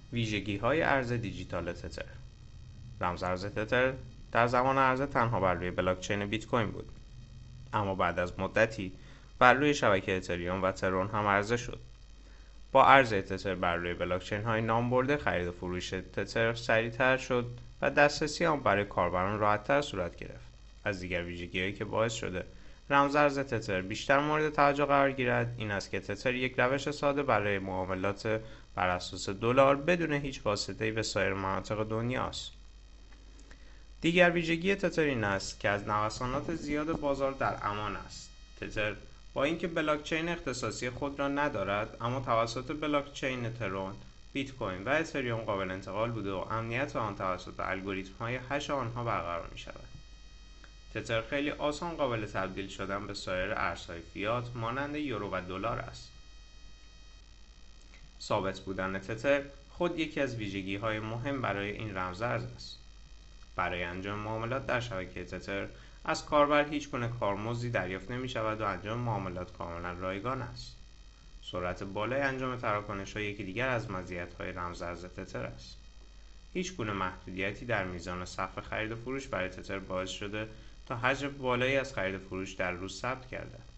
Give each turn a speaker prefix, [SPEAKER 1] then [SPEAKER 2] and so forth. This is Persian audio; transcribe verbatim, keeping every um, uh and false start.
[SPEAKER 1] ویژگی‌های ارز دیجیتال تتر. رمز ارز تتر در زمان عرضه تنها بر روی بلاکچین بیت کوین بود، اما بعد از مدتی بر روی شبکه اتریوم و ترون هم عرضه شد. با عرضه تتر بر روی بلاکچین های نامبرده، خرید و فروش تتر سریعتر شد و دسترسی آن برای کاربران راحت‌تر صورت گرفت. از دیگر ویژگی‌هایی که باعث شده رمز ارز تتر بیشتر مورد توجه قرار گیرد این است که تتر یک روش ساده برای معاملات بر اساس دلار بدون هیچ واسطه‌ای به سایر مناطق دنیا است. دیگر ویژگی تتر این است که از نوسانات زیاد بازار در امان است. تتر با اینکه بلاکچین اختصاصی خود را ندارد، اما توسط بلاکچین ترون، بیت کوین و اتریوم قابل انتقال بوده و امنیت آن توسط الگوریتم‌های هش آنها برقرار می‌شود. تتر خیلی آسان قابل تبدیل شدن به سایر ارزهای فیات مانند یورو و دلار است. ثابت بودن تتر خود یکی از ویژگی‌های مهم برای این رمز ارز است. برای انجام معاملات در شبکه تتر از کاربر هیچگونه کارمزدی دریافت نمی‌شود و انجام معاملات کاملا رایگان است. سرعت بالای انجام تراکنش‌ها یکی دیگر از مزیت‌های رمز ارز تتر است. هیچگونه محدودیتی در میزان سقف خرید و فروش برای تتر باعث شده تا حجم بالایی از خرید و فروش در روز ثبت گردد.